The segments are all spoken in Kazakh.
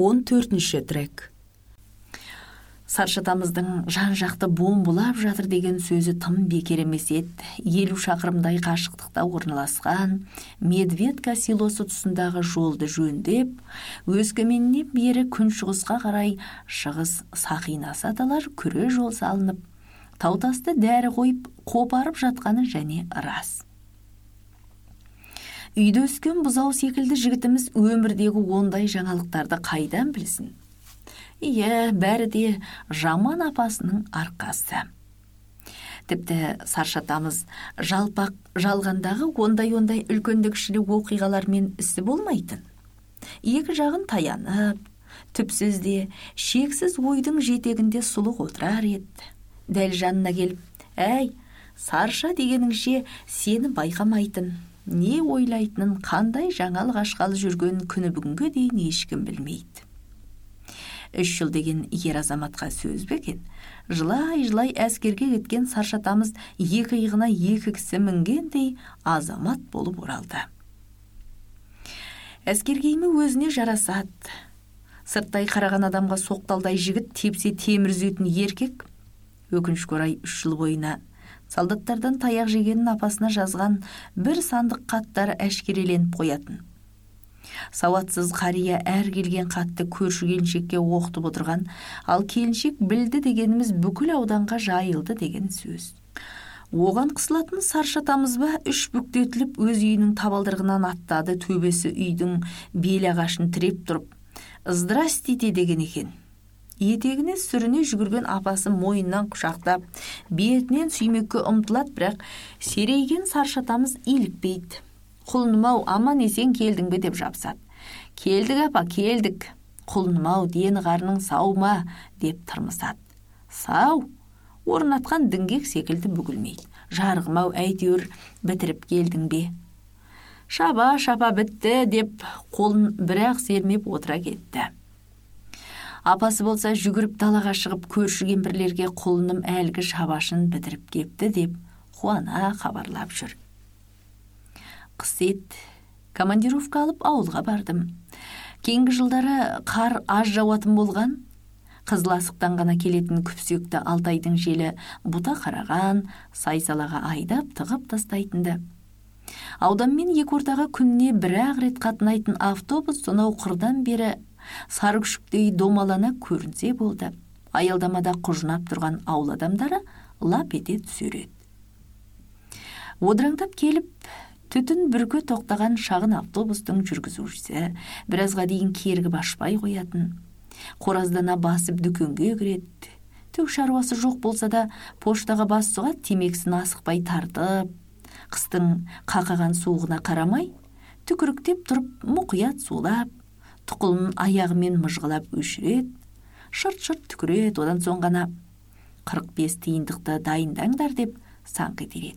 14-ші трек. Саршатамыздың жан-жақты бомбылап жатыр деген сөзі тым бекер емес еді. 50 шақырымдай қашықтықта орналасқан Медведка селосы тұсындағы жолды жөндеп, Өскеменнен бері күншығысқа қарай шығыс Сақинасы аталар күре жол салынып, таутасты дәрі қойып қопарып жатқаны және рас. Үйде өскен бұзау секілді жігітіміз өмірдегі ондай жаңалықтарды қайдан білсін? Иә, бәрі де жаман апасының арқасы. Тіпті Саршатамыз жалпақ жалғандағы ондай үлкенді кішілі оқиғалармен ісі болмайтын. Екі жағын таянып, түпсізде, шексіз ойдың жетегінде сұлық отырар еді. Дәл жанына келіп, әй, Сарша дегеніңше сені байқамайтын, не ойлайтынын, қандай жаңалық ашқалы жүрген күні бүгінге дейін ешкім білмейді. 3 жыл деген ер азаматқа сөз бе екен? Жылай әскерге кеткен Саршатамыз екі иығына екі кісі мінгендей азамат болып оралды. Әскер киімі өзіне жарасады. Сырттай қараған адамға соқталдай жігіт, тепсе темір үзетін еркек. Өкінішке орай 3 жыл бойына солдаттардан таяқ жегенін апасына жазған бір сандық хаттар әшкереленіп қоятын. Сауатсыз қария әр келген хатты көрші келіншекке оқытып отырған, ал келіншек білді дегеніміз бүкіл ауданға жайылды деген сөз. Оған қысылатын Саршатамыз ба 3 бүктетіліп өз үйінің табалдырығынан аттады, төбесі үйдің бел ағашын тіреп тұрып, «Здрастите» деген екен. Етегіне сүріне жүгірген апасы мойнынан құшақтап, бетінен сүймекке ұмтылады, бірақ серейген Саршатамыз илікпейді. «Құлыным-ау, аман есен келдің бе?» деп жапсады. «Келдік апа, келдік. Құлыным-ау, дені қарның сау ма?» деп тырмысады. «Сау?» Орнатқан діңгек секілді бүгілмейді. «Жарығым-ау, әйтеуір бітіріп келдің бе?» «Шаба бітті» деп қолын бірақ сермеп отыра кетті. Апасы болса жүгіріп далаға шығып көрші кемпірлерге құлыным әлгі шабашын бітіріп кепті деп қуана хабарлап жүр. Қыс еді, командировка алып ауылға бардым. Кейінгі жылдары қар аз жауатын болған, Қызыласықтан ғана келетін күпсекті Алтайдың желі бұта қараған, сай-салаға айдап тығып тастайтынды. Ауданмен екі ортаға күніне бір-ақ рет қатынайтын автобус сонау қырдан бері сары күшіктей домалана көрінсе болды. Аялдамада құжынап тұрған ауыл адамдары лап ете түсер еді. Одыраңдап келіп, түтін бүркі тоқтаған шағын автобустың жүргізушісі біразға дейін кергіп ашпай қоятын. Қораздана басып дүкенге кіреді. Түк шаруасы жоқ болса да поштаға бас сұғат, темекісін асықпай тартып, қыстың қақаған суығына қарамай, түкіріктеп тұрып мұқият сулап, тұқылын аяғымен мұжғылап өшіреді, шырт-шырт түкіреді, одан соң ғана 45 тиындықты дайындаңдар деп саңқ етереді.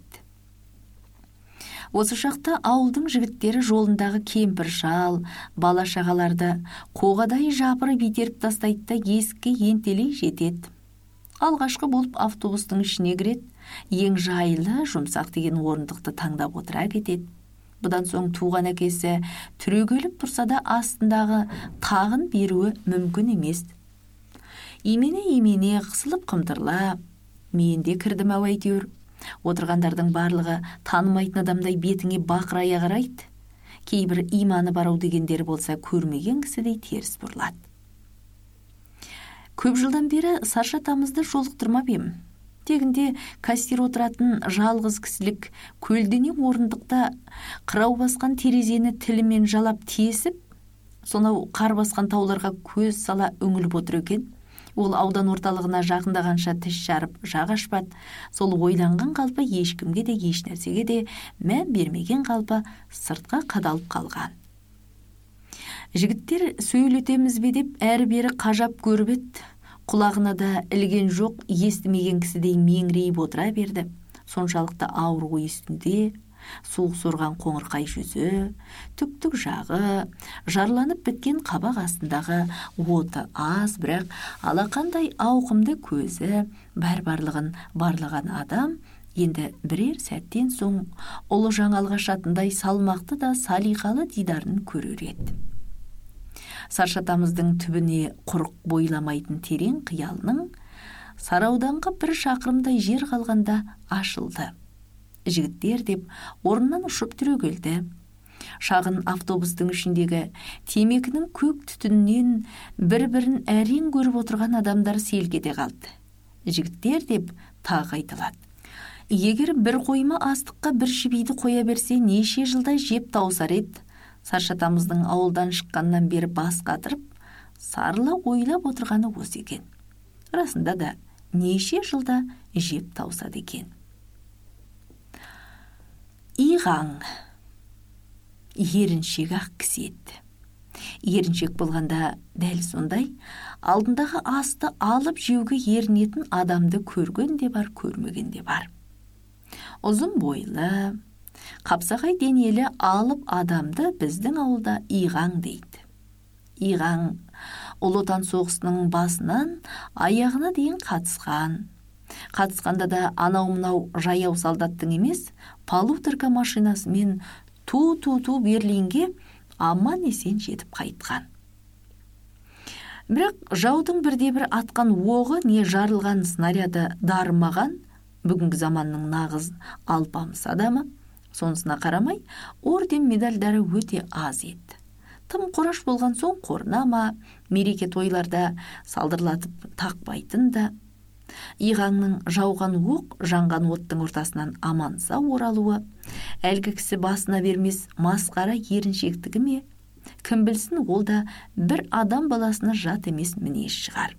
Осы шақта ауылдың жігіттері жолындағы кемпір шал, бала шағаларды қоғадай жапырып итеріп тастайды да есікке ентелей жетеді. Алғашқы болып автобустың ішіне кіреді, ең жайлы, жұмсақ деген орындықты таңдап отыра кетеді. Бұдан соң туған әкесі түрегеліп тұрса да астындағы тағын беруі мүмкін емес. Имене қысылып қымтырла, мен де кірдім ау әйтеуір. Отырғандардың барлығы танымайтын адамдай бетіңе бақырая қарайды. Кейбір иманы барау дегендері болса көрмеген кісідей теріс бұрылады. Көп жылдан бері Саршатамызды жолықтырмап ем. Тегінде кассир отыратын жалғыз кісілік көлдене орындықта қырау басқан терезені тілімен жалап тесіп, сонау қар басқан тауларға көз сала үңіліп отыр екен. Ол аудан орталығына жақындағанша тіс жарып жақ ашпады. Сол ойланған қалпы ешкімге де еш нәрсеге де мән бермеген қалпы сыртқа қадалып қалған. Жігіттер сөйлетеміз бе деп әрі-бері қажап көріп еді. Құлағына да ілген жоқ, естімеген кісідей меңірейіп отыра берді. Соншалықты ауыр ой үстінде суық сорған қоңырқай жүзі, түк жағы, жарланып біткен қабақ астындағы оты аз, бірақ алақандай ауқымды көзі, барлығын барлаған адам енді бірер сәттен соң ұлы жаңалық ашатындай салмақты да салиқалы дидарын көрер еді. Саршатамыздың түбіне құрық бойламайтын терең қиялының Сарауданға 1 шақырымдай жер қалғанда ашылды. Жігіттер деп орнынан ұшып түрегелді. Шағын автобустың ішіндегі темекінің көк түтінінен бір-бірін әрең көріп отырған адамдар селк ете қалды. Жігіттер деп тағы айтылады. Егер бір қойма астыққа бір шибиді қоя берсе, неше жылдай жеп таусар еді. Саршатамыздың ауылдан шыққаннан бері бас қатырып, сарыла ойлап отырғаны осы екен. Расында да неше жылда жеп таусады екен. Иған еріншек ақ кісі еді. Еріншек болғанда дәл сондай, алдындағы асты алып жеуге ерінетін адамды көрген де бар, көрмеген де бар. Ұзын бойлы, қапсағай денелі алып адамды біздің ауылда Иған дейді. Иған Ұлы Отан соғысының басынан аяғына дейін қатысқан. Қатысқанда да анау-мынау жаяу солдаттың емес, полуторка машинасымен ту Берлинге аман есен жетіп қайтқан. Бірақ жаудың бірде-бір атқан оғы не жарылған снаряды дарымаған бүгінгі заманның нағыз алпамыс адамы, сонысына қарамай, орден медальдары өте аз еді. Тым қораш болған соң қорына ма, мереке тойларда салдырлатып тақпайтын да. Иғаңның жауған оқ жанған оттың ортасынан аманса оралуы, әлгі кісі басына бермес масқара еріншектігі ме? Кім білсін, ол да бір адам баласына жат емес мінез шығар.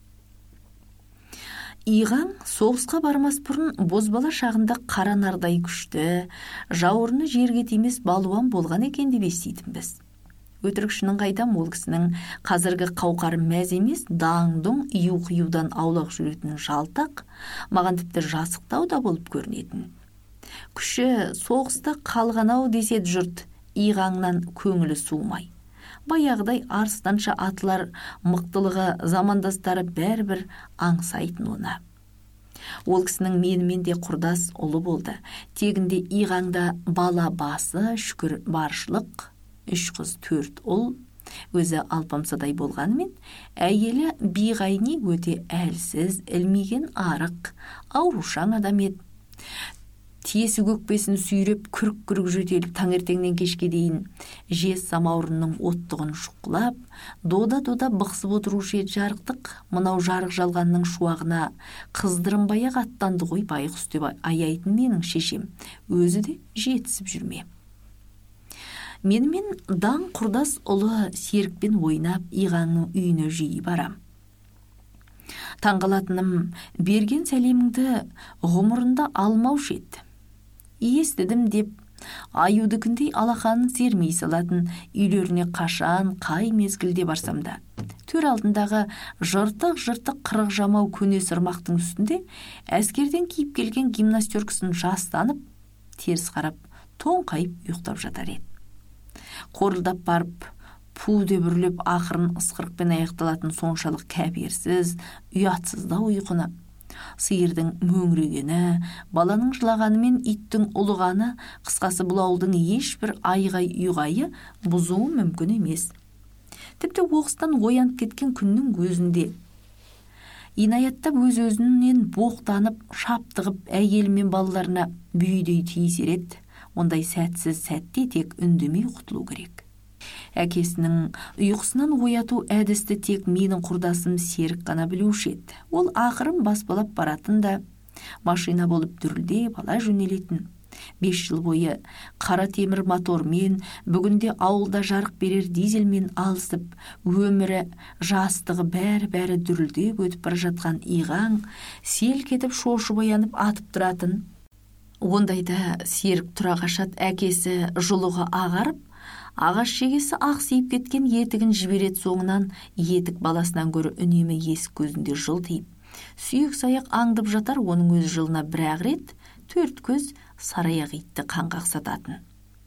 Иған соғысқа бармас бұрын бозбала шағында қара нардай күшті, жауырыны жерге тимес балуан болған екен деп еститінбіз. Өтірікшінің қайдам, ол кісінің қазіргі қауқары мәз емес, даң-дұң ию-қиюдан аулақ жүретін жалтақ, маған тіпті жасықтау да болып көрінетін. Күші соғыста қалған-ау деседі жұрт, Иғаңнан көңілі суымай. Баяғыдай арыстанша атылар мықтылығы замандастары бәрібір аңсайтын оны. Ол кісінің менімен де құрдас ұлы болды. Тегінде Иғаңда бала басы, шүкір баршылық, 3 қыз 4 ұл, өзі алпамсадай болғанымен, әйелі биғайни өте әлсіз, ілмеген арық, аурушаң адам еді. Тиесі көкпесін сүйреп күрік-күрік жөтеліп таңертеңнен кешке дейін жез самаурынның оттығын шұқылап, дода-дода бықсып отырушы еді жарықтық. Мынау жарық жалғанның шуағына қыздырынбай-ақ аттанды ғой байғұс деп аяйтын менің шешем, өзі де жетісіп жүрме. Менімен даң құрдас ұлы серікпен ойнап Иғаңның үйіне жиі барам. Таңғалатыным, берген сәлеміңді ғұмырында алмаушы еді. Естідім деп, аюдыкіндей алақанын сермей салатын, үйлеріне қашан, қай мезгілде барсам да. Төр алдындағы жыртық-жыртық қырық жамау көне сырмақтың үстінде әскерден киіп келген гимнастеркасын жастанып, теріс қарап, тоңқайып ұйықтап жатар еді. Қорылдап барып, пу деп үрлеп ақырын ысқырықпен аяқталатын соншалық кәберсіз, ұятсызда ұйқыны, сиырдың мөңірегені, баланың жылағаны мен иттің ұлығаны, қысқасы бұл ауылдың ешбір айғай-ұйғайы бұзуы мүмкін емес. Тіпті оқыстан оянып кеткен күннің өзінде инаяттап өз-өзінен боқтанып, шаптығып, әйелі мен балаларына бүйдей тиісер еді. Ондай сәтсіз сәтте тек үндемей құтылу керек. Әкесінің ұйқысынан ояту әдісті тек менің құрдасым Серік қана білуші еді. Ол ақырын баспалап баратын да, машина болып дүрілдеп ала жөнелетін. 5 жыл бойы қара темір мотормен, бүгінде ауылда жарық берер дизельмен алысып, өмірі, жастығы бәрі дүрілдеп өтіп бара жатқан Иған селк етіп шошып оянып атып тұратын. Ондайда Серік тұра қашат, әкесі жұлығы ағарып, ағаш шегесі ақсиып кеткен етігін жіберет, соңынан етік баласынан көрі үнемі есік көзінде жылтиып, сүйек саяқ аңдып жатар. Оның өз жылына бір-ақ рет 4 көз сараяқ итті қаңқақсататын.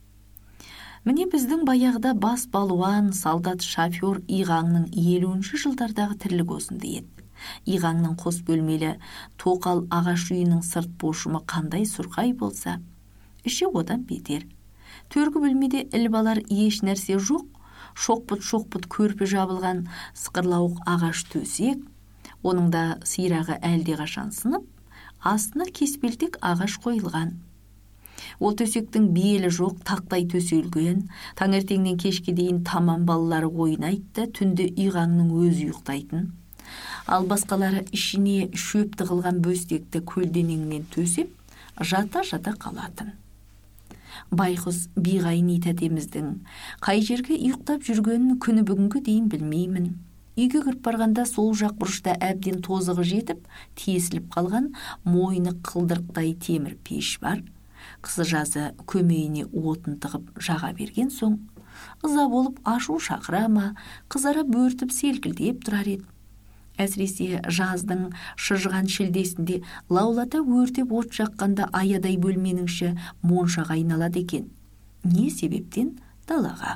Міне біздің баяғыда бас балуан, солдат, шофер Иғаңның 50-ші жылдардағы тірлік осындай еді. Иғаңның қос бөлмелі тоқал ағаш үйінің сырт бошымы қандай сұрқай болса, іші одан бетер. Төргі бөлмеде ілбалар еш нәрсе жоқ, шоқпыт көрпе жабылған сықырлауық ағаш төсек, оның да сирағы әлдеқашан сынып, астына кеспелтек ағаш қойылған. Ол төсектің белі жоқ, тақтай төселген, таңертеңнен кешке дейін тамам балалары ойнайды да, түнде Иғаңның өзі ұйықтайтын. Ал басқалары ішіне шөп тығылған бөстекті көлденеңнен төсеп, жата қалатын. Байқұс Биғайын итәтеміздің қай жерге ұйықтап жүргенін күні бүгінгі дейін білмеймін. Үйге кіріп барғанда сол жақ бұрышта әбден тозығы жетіп, тесіліп қалған мойны қылдырықтай темір пеш бар. Қысы жазы көмейіне отын тығып жаға берген соң, ыза болып ашу шақыра ма, қызара бөртіп селкілдеп тұрар еді. Әсіресе жаздың шыжыған шілдесінде лаулата өртеп от жаққанда аядай бөлменің іші моншаға айналады екен. Не себептен? Далаға.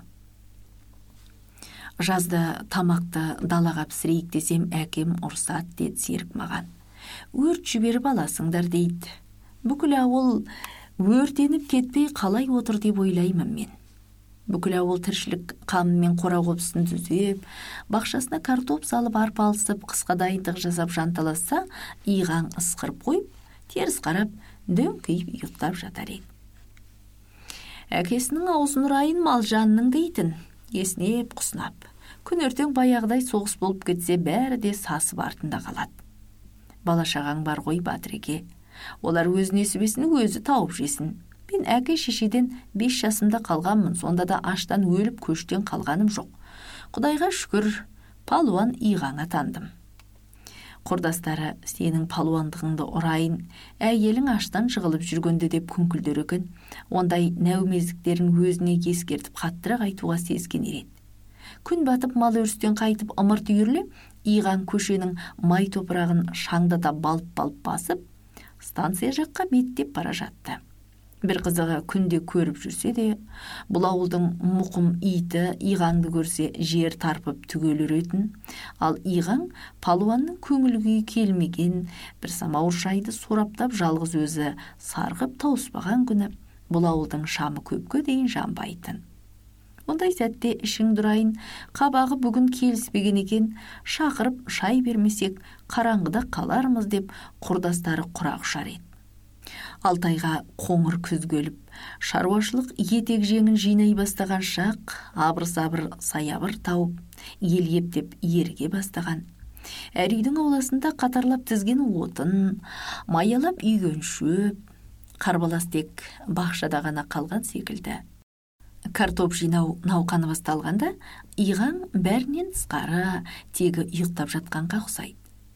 Жазда тамақты далаға пісірейік десем, әкем ұрсады, деді Серік маған. Өрт жіберіп аласыңдар, дейді. Бүкіл ауыл өртеніп кетпей қалай отыр деп ойлаймын мен. Бүкіл ауыл тіршілік қамымен қора қопсын түзеп, бақшасына картоп салып арпалысып, қысқа дайындық жасап жанталаса, Иған ысқырып қойып, теріс қарап, дөңкиіп ұйықтап жатар еді. Әкесінің аузын ұрайын мал жанның дейтін, еснеп құснап. Күн ертең баяғыдай соғыс болып кетсе, бәрі де сасып артында қалады. Бала-шағаң бар ғой, Батыреке. Олар өз несібесін өзі тауып жесін. Мен әке шешеден 5 жасымда қалғанмын, сонда да аштан өліп көштен қалғаным жоқ. Құдайға шүкір, палуан Иғаңа тандым. Құрдастары сенің палуандығыңды ұрайын, әйелің аштан жығылып жүргенде деп күңкілдер екен. Ондай нәумездіктерін өзіне ескертіп қаттырақ айтуға сезгенер еді. Күн батып мал өрістен қайтып ымырт үйірле, Иған көшенің май топырағын шаңдата балып басып, станция жаққа беттеп бара жатты. Бір қызығы күнде көріп жүрсе де, бұл ауылдың мұқым иті Иғаңды көрсе жер тарпып түгел үретін, ал Иған палуанның көңіл күйі келмеген, бір самауыр шайды сораптап жалғыз өзі сарғып тауыспаған күні бұл ауылдың шамы көпке дейін жанбайтын. Ондай сәтте ішің дұрайын, қабағы бүгін келіспеген екен, шақырып шай бермесек қараңғыда қалармыз деп құрдастары құрақ ұшар еді. Алтайға қоңыр күз келіп, шаруашылық етек жеңін жинай бастаған шақ, абыр-сабыр саябыр тауып, ел ептеп ерге бастаған. Әр үйдің ауласында қатарлап тізген отын, маялап үйген шөп, қарбалас тек бақшада ғана қалған секілді. Картоп жинау науқаны басталғанда, Иған бәрінен тысқары тегі ұйықтап жатқанға ұқсайды.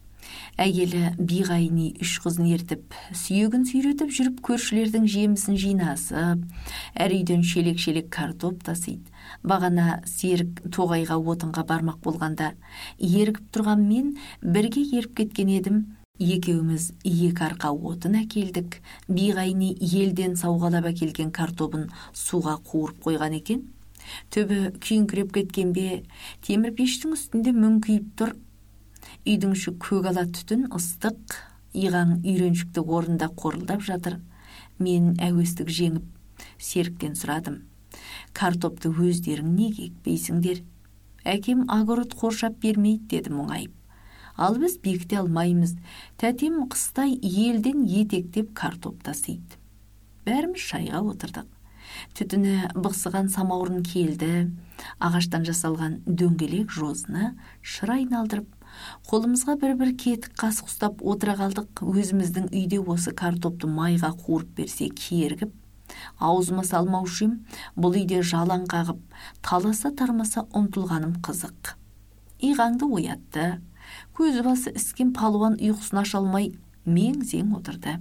Әйелі Биғайыни 3 қызын ертіп, сүйегін сүйретіп жүріп көршілердің жемісін жинасып, әр үйден шелек-шелек картоп тасиды. Бағана Серік тоғайға отынға бармақ болғанда, ергіп тұрған мен бірге еріп кеткен едім. Екеуміз 2 арқа отын әкелдік. Биғайыни елден сауғалап әкелген картопын суға қуырып қойған екен. Төбі күйіңкіреп кеткен бе, темір пештің үстінде мүңкиіп тұр. Үйдің іші көгала түтін ыстық, Иған үйреншікті орында қорылдап жатыр. Мен әуестік жеңіп, Серіктен сұрадым. Картопты өздерің неге екпейсіңдер? Әкем огород қоршап бермейді, деді мұңайып. Ал біз бекіте алмаймыз. Тәтем қыстай елден етектеп картоп тасиды. Бәріміз шайға отырдық. Түтіні бықсыған самаурын келді. Ағаштан жасалған дөңгелек жозыны шыр айналдырып, қолымызға бір кетік қасық ұстап отыра қалдық. Өзіміздің үйде осы картопты майға қуырып берсе кергіп, аузыма салмаушы ем, бұл үйде жалаң қағып, таласа тармаса ұмтылғаным қызық. Иғаңды оятты. Көзі басы іскен палуан ұйқысын аша алмай мең-зең отырды.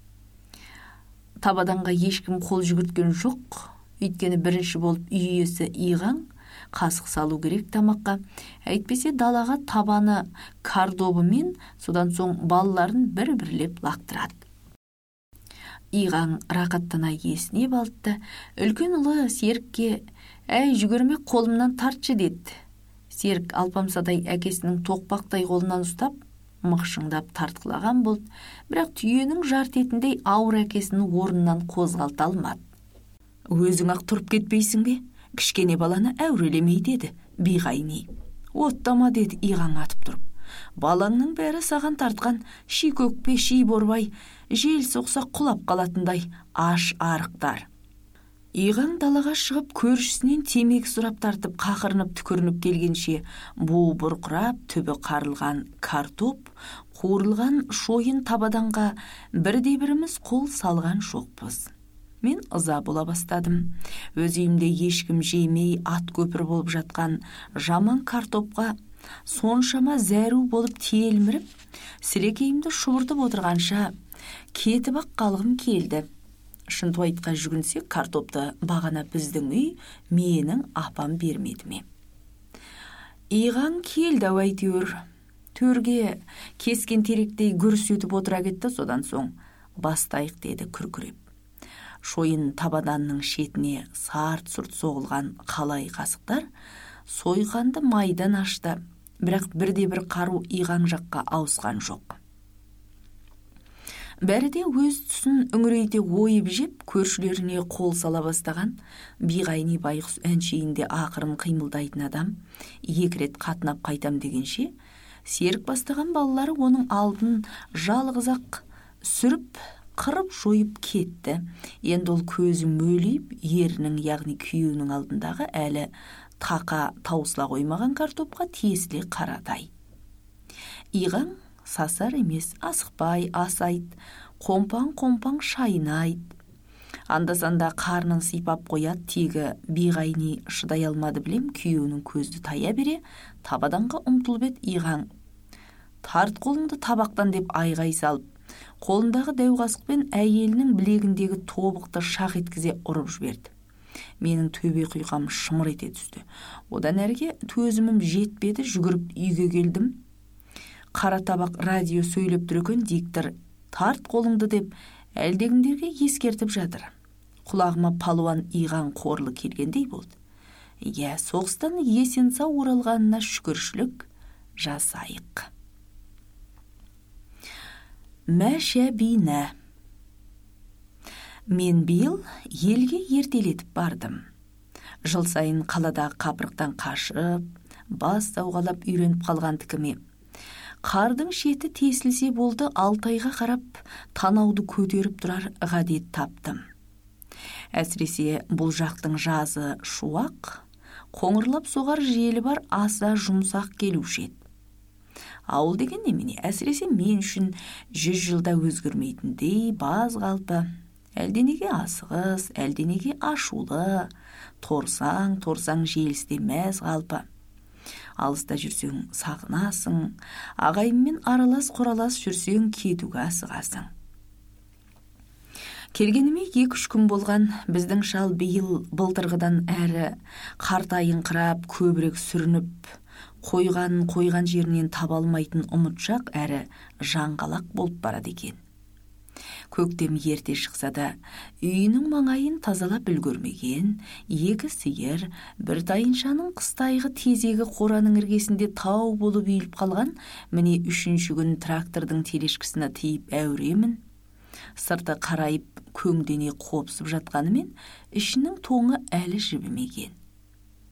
Табаданға ешкім қол жүгірткен жоқ. Өйткені бірінші болып үй иесі Иған қасық салу керек тамаққа. Әйтпесе далаға табаны кардобымен, содан соң балаларын бір-бірлеп лақтырады. Иған рақаттана есіне балды. Үлкен ұлы Серікке, «Әй, жүгірмек қолымнан тартшы», деді. Серік алпамсадай әкесінің тоқпақтай қолынан ұстап, мықшыңдап тартқылаған болды, бірақ түйенің жарт етіндей ауыр әкесінің орнынан қозғалта алмады. «Өзің ақ тұрып кетпейсің бе? Кішкене баланы әурелемей деді биғайни. Оттама деді иған атып тұрып. Балаңның бәрі саған тартқан ши-көкпе, ши-борбай, жел соқса құлап қалатындай аш арықтар. Иған далаға шығып көршісінен темекі сұрап тартып қақырынып түкірініп келгенше бу бұрқырап түбі қарылған картоп, қуырылған шойын табаданға бірде-біріміз қол салған жоқпыз. Мен ыза бола бастадым. Өз үйімде ешкім жемей ат көпір болып жатқан жаман картопқа соншама зәру болып телміріп, сілекейімді шұбыртып отырғанша кетіп-ақ қалғым келді. Шынтуайтқа жүгінсек, картопты бағана біздің үй менің апам бермеді ме? Иған келді әйтеуір. Төрге кескен теректей гүрс етіп отыра кетті, содан соң бастайық деді күркіреп. Шойын табаданның шетіне сарт-сұрт соғылған қалай қасықтар сойғанды майдан ашты, бірақ бірде-бір қару иған жаққа ауысқан жоқ. Бәрі де өз түсін үңірейте ойып жеп, көршілеріне қол сала бастаған. Биғайни байғұс әншейінде ақырын қимылдайтын адам, екі рет қатынап қайтам дегенше, серік бастаған балалары оның алдын жалғыз-ақ сүріп, қырып жойып кетті. Енді ол көзі мөлейіп, ерінің, яғни күйеуінің алдындағы әлі тақа таусыла қоймаған картопқа тесіле қарадай. Иған сасар емес, асықпай асайт, қомпаң-қомпаң шайнайт. Анда-санда қарнын сипап қояд, тегі биғайни шыдай алмады білем, күйеуінің көзді тая бере, табаданға ұмтылып ед. Иған тарт қолыңды табақтан деп айғай салып, қолындағы дәуқасықпен әйелінің білегіндегі тобықты шақ еткізе ұрып жіберді. Менің төбе құйқам шымыр ете түсті. Одан әрге төзімім жетпеді, жүгіріп үйге келдім. Қара табақ радио сөйлеп тұр екен, диктор тарт қолыңды деп әлдегіндерге ескертіп жатыр. Құлағыма палуан Иған қорлы келгендей болды. Соғыстан есен сау оралғанына шүкіршілік жасайық. Мәшәбина. Мен биыл елге ертелетіп бардым. Жыл сайын қаладағы қапырықтан қашып, бас сауғалап үйреніп қалған тікіме. Қардың шеті тесілсе болды, Алтайға қарап танауды көтеріп тұрар ғадет таптым. Әсіресе бұл жақтың жазы шуақ, қоңырлап соғар желі бар, аса жұмсақ келуші еді. Ауыл деген немене, әсіресе мен үшін 100 жылда өзгірмейтіндей баз қалпы, әлденеге асығыс, әлденеге ашулы, торсаң желісте мәз қалпы. Алыста жүрсең сағынасың, ағайынмен аралас-қоралас жүрсең кетуге асығасың. Келгеніме 2-3 күн болған, біздің шал биыл былтырғыдан әрі қартайыңқырап, көбірек сүрініп, қойған жерінен таба алмайтын ұмытшақ әрі жаңғалақ болып барады екен. Көктем ерте шықса да, үйінің маңайын тазалап үлгермеген, 2 сиыр, 1 тайыншаның қыстайғы тезегі қораның іргесінде тау болып үйіліп қалған, міне 3-ші күн трактордың телешкісіне тиіп әуремін. Сырты қарайып көңдене қопсып жатқанымен, ішінің тоңы әлі жібімеген.